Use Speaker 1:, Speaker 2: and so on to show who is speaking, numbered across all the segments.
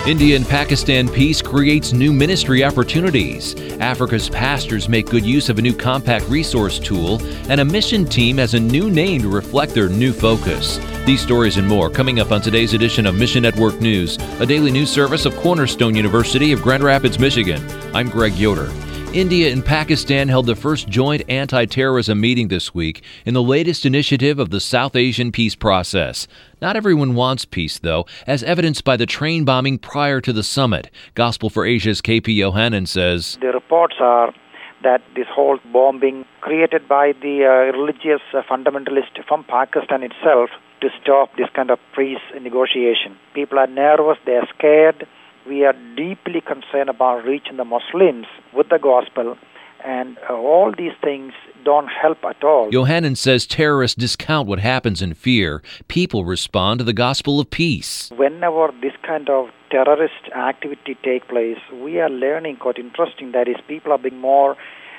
Speaker 1: India and Pakistan peace creates new ministry opportunities. Africa's pastors make good use of a new compact resource tool, and a mission team has a new name to reflect their new focus. These stories and more coming up on today's edition of Mission Network News, a daily news service of Cornerstone University of Grand Rapids, Michigan. I'm Greg Yoder. India and Pakistan held the first joint anti-terrorism meeting this week in the latest initiative of the South Asian peace process. Not everyone wants peace, though, as evidenced by the train bombing prior to the summit. Gospel for Asia's KP Yohanan says,
Speaker 2: the reports are that this whole bombing created by the religious fundamentalist from Pakistan itself to stop this kind of peace negotiation. People are nervous, they are scared. We are deeply concerned about reaching the Muslims with the gospel, and all these things don't help at all.
Speaker 1: Yohanan says terrorists discount what happens in fear. People respond to the gospel of peace.
Speaker 2: Whenever this kind of terrorist activity takes place, we are learning quite interesting. That is, people are being more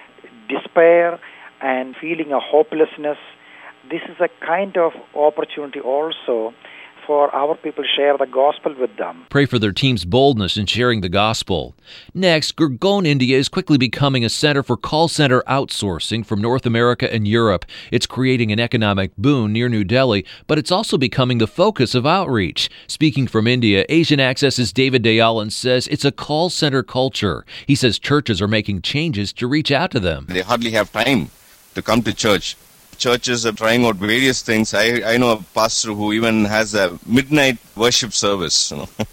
Speaker 2: despair and feeling a hopelessness. This is a kind of opportunity also for our people to share the gospel with them.
Speaker 1: Pray for their team's boldness in sharing the gospel. Next, Gurgaon, India is quickly becoming a center for call center outsourcing from North America and Europe. It's creating an economic boon near New Delhi, but it's also becoming the focus of outreach. Speaking from India, Asian Access's David Dayalan says it's a call center culture. He says churches are making changes to reach out to them.
Speaker 3: They hardly have time to come to church. Churches are trying out various things. I know a pastor who even has a midnight worship service,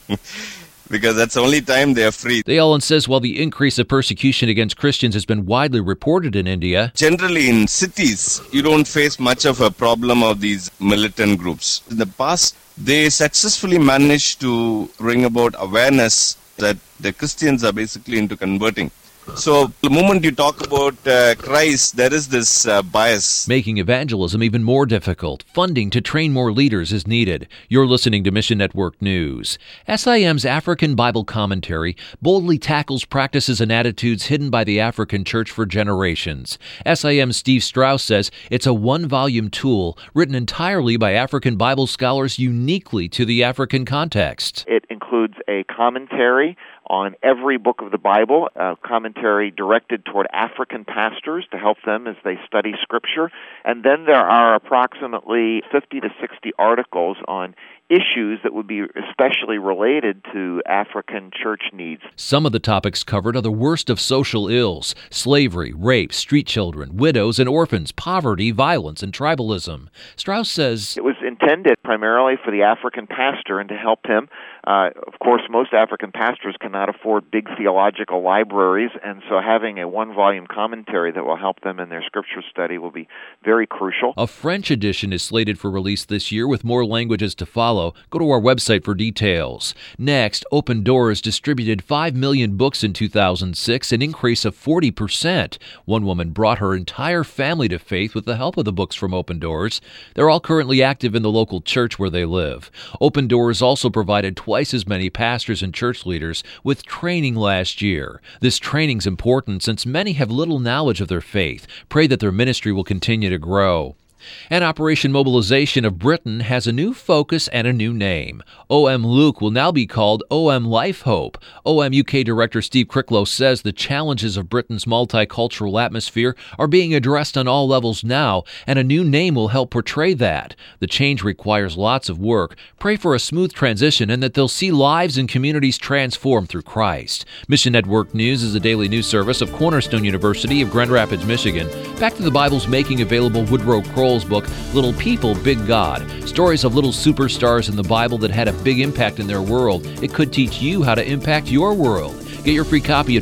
Speaker 3: because that's the only time they are free.
Speaker 1: Dayalan says while the increase of persecution against Christians has been widely reported in India,
Speaker 3: generally in cities, you don't face much of a problem of these militant groups. In the past, they successfully managed to bring about awareness that the Christians are basically into converting. So the moment you talk about Christ, there is this bias.
Speaker 1: Making evangelism even more difficult. Funding to train more leaders is needed. You're listening to Mission Network News. SIM's African Bible Commentary boldly tackles practices and attitudes hidden by the African church for generations. SIM's Steve Strauss says it's a one-volume tool written entirely by African Bible scholars uniquely to the African context.
Speaker 4: It includes a commentary on every book of the Bible, a commentary directed toward African pastors to help them as they study Scripture. And then there are approximately 50 to 60 articles on issues that would be especially related to African church needs.
Speaker 1: Some of the topics covered are the worst of social ills: slavery, rape, street children, widows and orphans, poverty, violence, and tribalism. Strauss says
Speaker 4: it was intended primarily for the African pastor and to help him. Of course, most African pastors cannot afford big theological libraries, and so having a one-volume commentary that will help them in their scripture study will be very crucial.
Speaker 1: A French edition is slated for release this year with more languages to follow. Go to our website for details. Next, Open Doors distributed 5 million books in 2006, an increase of 40%. One woman brought her entire family to faith with the help of the books from Open Doors. They're all currently active in the local church where they live. Open Doors also provided twice as many pastors and church leaders with training last year. This training's important since many have little knowledge of their faith. Pray that their ministry will continue to grow. And Operation Mobilization of Britain has a new focus and a new name. OM Luke will now be called OM Life Hope. OM UK Director Steve Cricklow says the challenges of Britain's multicultural atmosphere are being addressed on all levels now, and a new name will help portray that. The change requires lots of work. Pray for a smooth transition and that they'll see lives and communities transformed through Christ. Mission Network News is a daily news service of Cornerstone University of Grand Rapids, Michigan. Back to the Bible's making available Woodrow Kroll's book, Little People, Big God. Stories of little superstars in the Bible that had a big impact in their world. It could teach you how to impact your world. Get your free copy at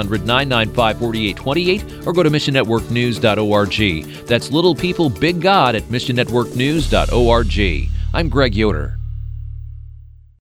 Speaker 1: 1-800-995-4828 or go to missionnetworknews.org. That's Little People, Big God at missionnetworknews.org. I'm Greg Yoder.